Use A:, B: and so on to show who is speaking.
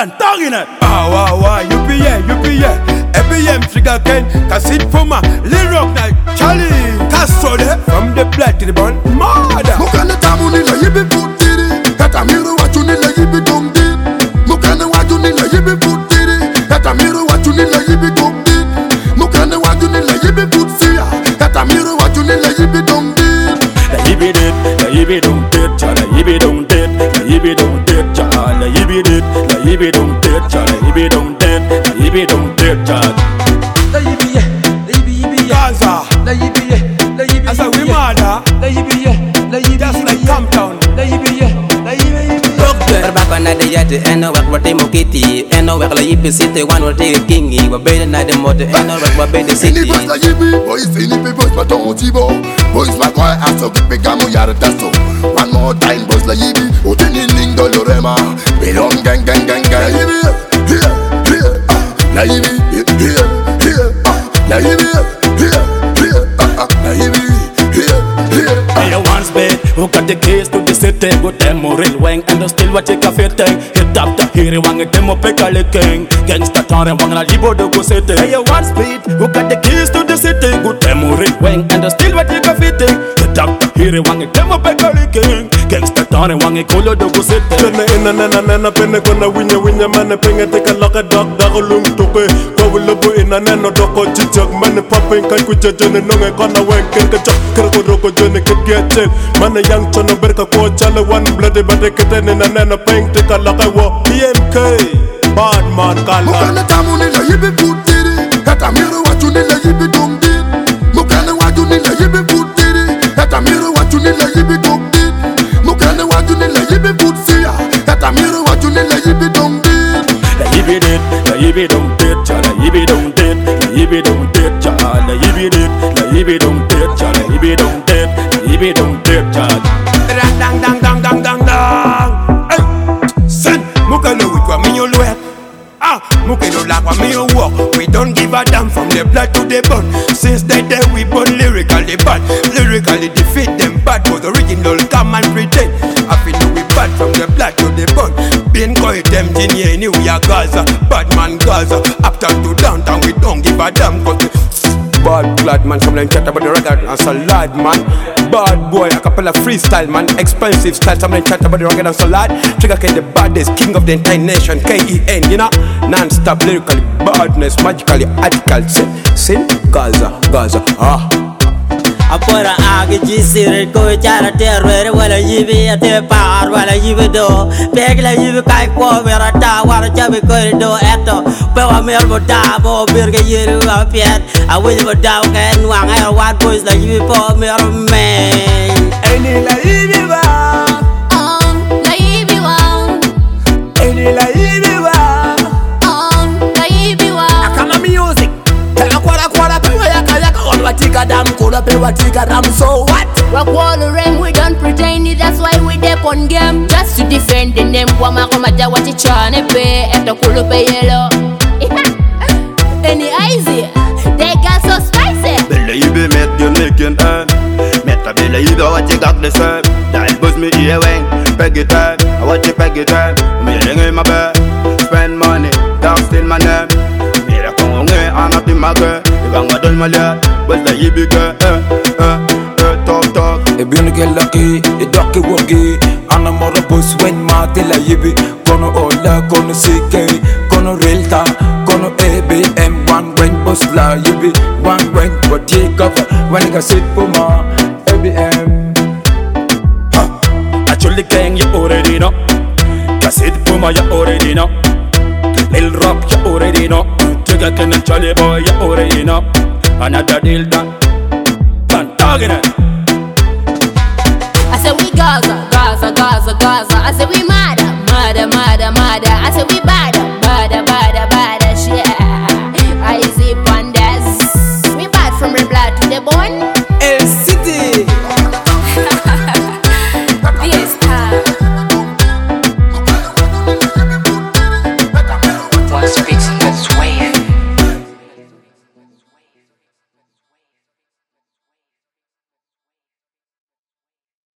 A: Pantagin it. UPA. ABM Trigger Ken, Cassid Puma, Lil Rock Night, Charlie, Castro from the blood to the bone, murder.
B: Mukana Tamuni la yibi putiri, Katamiro Wachuni la yibi dumdi. Mukana Wajuni la yibi putiri, Katamiro Wachuni la yibi dumdi. Mukana Wajuni la yibi putsia, Katamiro Wachuni la yibi dumdi.
A: La yibi did, la yibi don't did, Chala yibi don't did, la yibi don't did, Chala yibi did, la yibi don't did, Chala yibi don't did, la yibi don't did, Chala.
C: La yibi
A: Gaza,
C: la yibi
A: as a we murder,
C: la yibi
A: just like Camptown.
C: la yibi
D: Berbakwa na de yate eno wak wate mokiti eno wak la yipi city one wate kingi wa bede na de mote eno wak wa bede city.
B: Ini boys la yibi, boys ini boys ma ton tibo. Boys ma kwa aso kipe kamo yare daso. One more time boys la yibi, uteni lindo lorema. Belong gang. La yibi, here, la yibi, here, la yibi, here, la yibi, here.
A: Hey, once bed, who got the keys to the city? Go demo real wang and still what you can fit. Hit up the hero wang a demo pick a licking. Gangsta town and wang a libo do go city. Hey, one speed, who got the keys to the city? Go demo real wang and still what you can fit. Hit up the hero wang a demo pick a licking. Gangsta town and wang a colo do go city.
E: Nena pene kona winya mane penga teka laka dog lung toke. Kwa wula bu ina neno doko chichak mane papeng kai kuja jene nonge kona wen kirka chak kirko roko jene kirkia Mane yang chono berka ko chale one bloody bade ketene na nena peng teka laka wo BMK bad man kala.
B: Mukana tamuni la yibi putiri, Katamiro wachuni la yibi dumdi. Mukana wajuni la yibi putiri, Katamiro wachuni la yibi dumdi. Mukana wajuni la yibi putsia, Katamiro wachuni la yibi dumdi.
A: La yibi did, la yibi don't did, Chala yibi don't did, la yibi don't did, Chala la yibi did, la yibi don't did, Chala yibi don't did, la yibi don't did, Chala. Dang. Hey, son, mukano with what me you look. Mukano like what me you walk. We don't give a damn from the blood to the bone. Since that day we born lyrically bad, lyrically defeat them bad. But the original come and pretend. I feel we bad from the blood to the bone. Been going them genie anyway we are Gaza, bad man Gaza. Uptown to downtown we don't give a damn. Cause bad blood man, some chat about the record and salad man. Bad boy, a couple of freestyle man, expensive style. Some chat about the record and salad. Trigger Ken the baddest, king of the entire nation, KEN, you know. Non-stop lyrically, badness, magically, article, sin, Gaza.
D: Apora agi jisir ko chara terwer wala yibi ate par wala yibi do pegla yibi kai ko mera ta wala chabi ko do eto pe wa mer bo da bo birga yiru apiet a wil bo da ken wang er wat boys la yibi po mer men
A: Eni la yibi ba,
F: La yibi wa,
A: eni la yibi ba.
F: la yibi wa.
C: Kama music tena kwara pewa yaka on watika dam kula pewa tika dam so what
F: Rock wall rem, we don't pretend it, that's why we dep on game. Just to defend the name, wama komaja wachi chane pe, eto kulu pe yellow. Any easy, they got so spicy.
G: Bella yibi met you making Meta bella yibi what you got the same. That buzz me ear wing, peg it time. I watch you peg it time. Me ring in my bed, spend money, down still my name. Me la konge anati my girl. Ibang adol malya, bella yibi girl. Talk.
H: E bien che lucky, e doki wogi. Anamora boys when mate la yibi. Kono ola, kono CK, kono realta, kono ABM. One when boss la yibi, one when what ye cover. When I got sit for ma ABM.
A: Actually gang you already know. Cassid Puma you already know. Lil Rock you already know. Trigger Ken and Charlie boy you already know. Another deal done. Pantagin it.
F: I said we Gaza. I said we